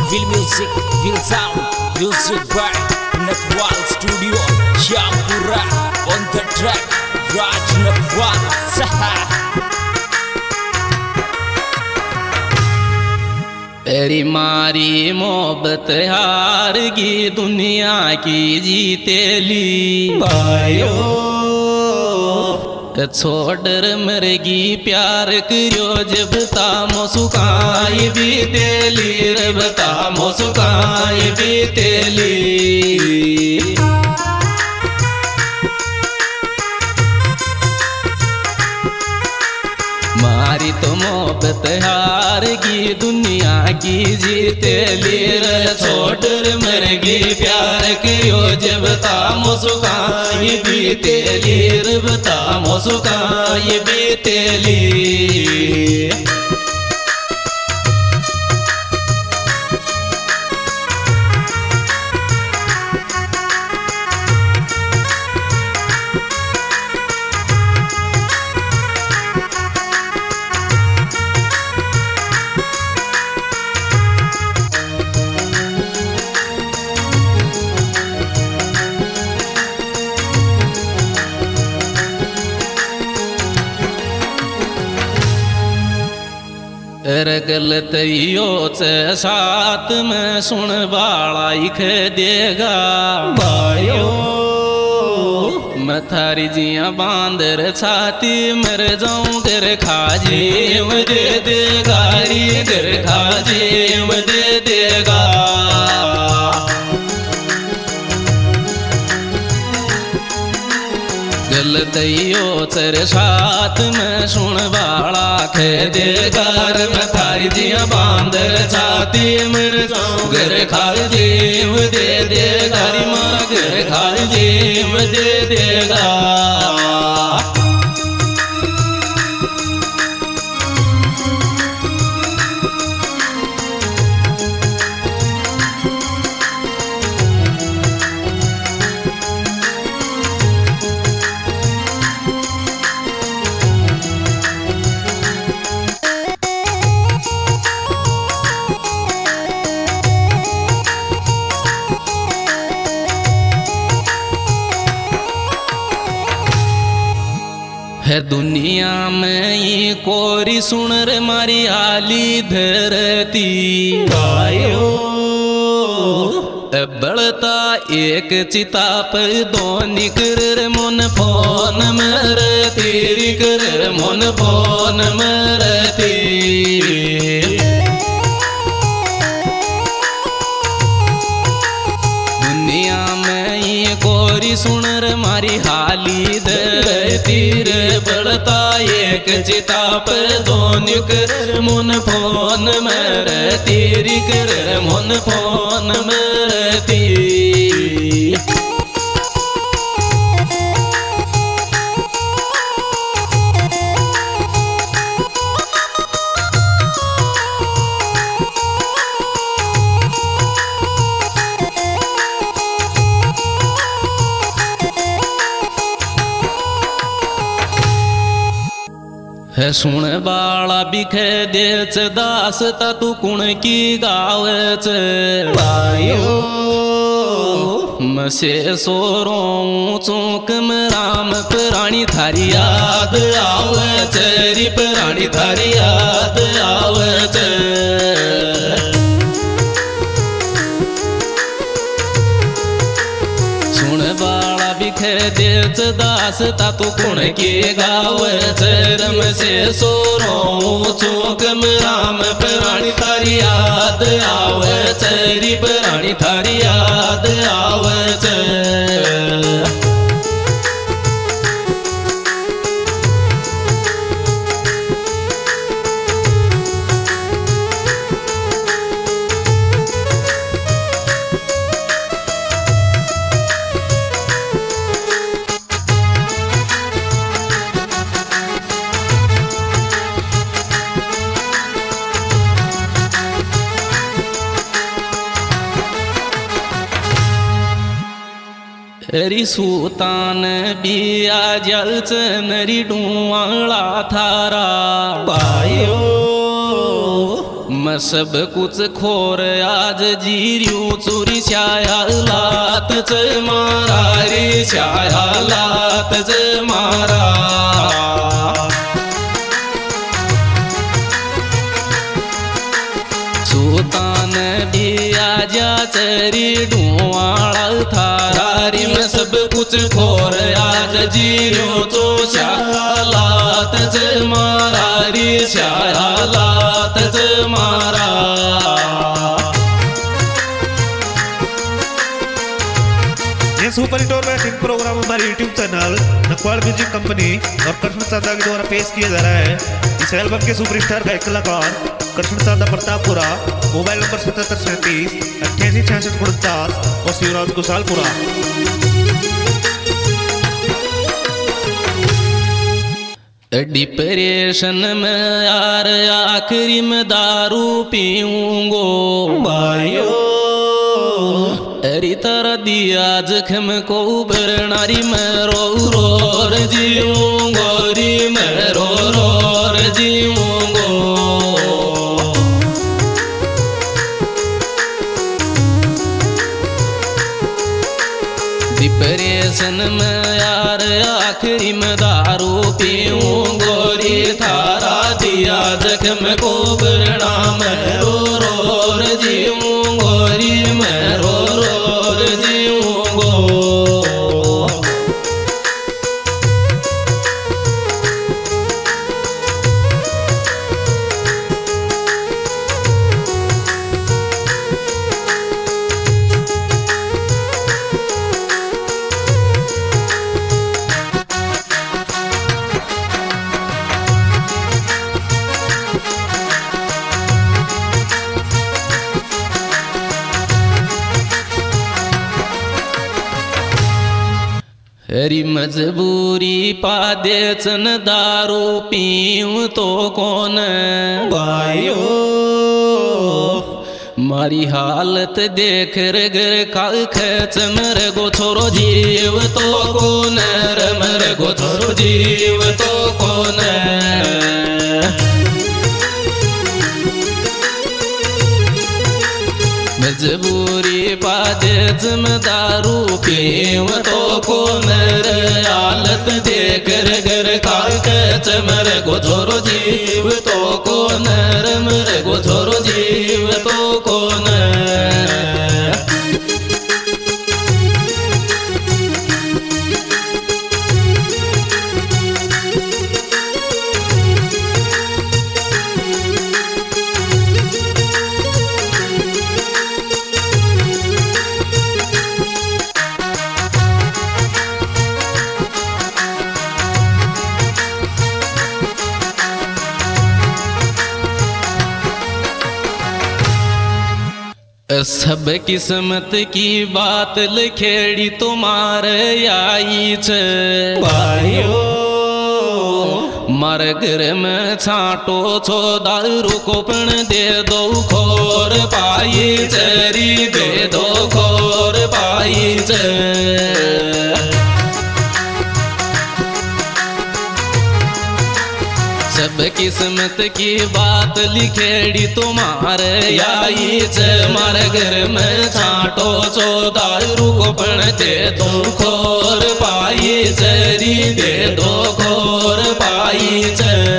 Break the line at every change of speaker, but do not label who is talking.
Will music, will sound, music by Nakwal Studio, Shyampura on the track, Raj Nakwal Saha.
तेरी मारी मोहब्बत हार की दुनिया की जीते ली भाइयों, छोड़ मरगी प्यार करियो जब तामो सुखाई भी तेली रे बतामो सुखाई भी तेली। मारी तो मोहब्बत हार की दुनिया की जीते लीर छोड़ मरगी प्यार करियो जब तामो सुखाई बीते लीर बतामो सुखाई बीते ली। गलत साथ में सुन बाला इख देगा भाइयों, मैं थारी जिया बांदर छाती मर जाऊं घर खाजी दे देगा री घर खाजी दे देगा। गलतियों चर साथ में सुन बाला खे देगार में थारी जिया बांदर छाती मर जाऊं घर खाल जीव दे देगा री माँ घर खाल जीव दे देगा। है दुनिया में ये कोरी सुन रे मारी आली धरती भाइयों, बढ़ता एक चिता पर दो निकर मन फोन मर तेरी कर मन फोन मरती। दुनिया में ये कोरी सुन रे मारी हाली धरती रे, बढ़ता एक चिता पर दो निकर मन फोन मर तेरी कर मन फोन मरती। है सुन बाला बिखे देच दास तू कुण की गावच भाइयों, मसे सोरो चौक में राम प्राणी थारी याद आवच री प्राणी थारी याद आवच। सुन बाला बिखे देच दास तू कुण की गावच रम से सोरो चौक में राम प्राणी थारी याद आवच री प्राणी थारी याद आवच। री सुतान बिया जलच नरी डुआला थारा भाइयों, मैं सब कुछ खोर आज जीरियो चोरी छाया लात च मारा रे छाया लात च मारा सुल्तान भी आजा चरी डुआड़ा थारा रे मैं सब कुछ खोर आज जीरियो तो लात च मारा रे छाया लात च मारा
ये सुपर हिट और वेटिंग प्रोग्राम हमारे YouTube channel Nakwal music company और कृष्ण चांदा के द्वारा पेश किया जा रहा है। इस एल्बम के सुपरस्टार गायक कलाकार कृष्ण चांदा प्रतापपुरा, मोबाइल नंबर 7737 886649 और शिवराज कुशालपुरा।
डिप्रेशन में यार आखिरी में दारू पीऊंगो भाइयों अरी तरह दिया जख्म को बरनारी में रो रो जीऊंगो री में रो रो जीऊंगो डिप्रेशन में यार आखिरी में दारू पीऊंगो री थारा दिया जख्म को बरना में रो रो जीऊंगो री में रो रो जीऊंगो हरी मजबूरी पादे चन दारू पीऊं तो कौन भाइयों मारी हालत देख गर का खेच मर गो छोरो जीव तो कौन मर गो छोरो जीव तो कौन मजबूरी पादे जम दारू पीव तो को नर हालत देख गर का चमर गो छोरो जीव तो को नर मर गो छोरो जीव तो को सब किस्मत की बात लिखेड़ी तुम्हारे आई छे भाइयों मार घर में छाटो छो दारू को पण दे दो खोर पाई चरी दे दो खोर पाई सब किस्मत की बात लिखेड़ी तुम्हारे आई छे मार घर में छाटो छो दारू को पण दे दो खोर पाई चरी दे दो खोर पाई छे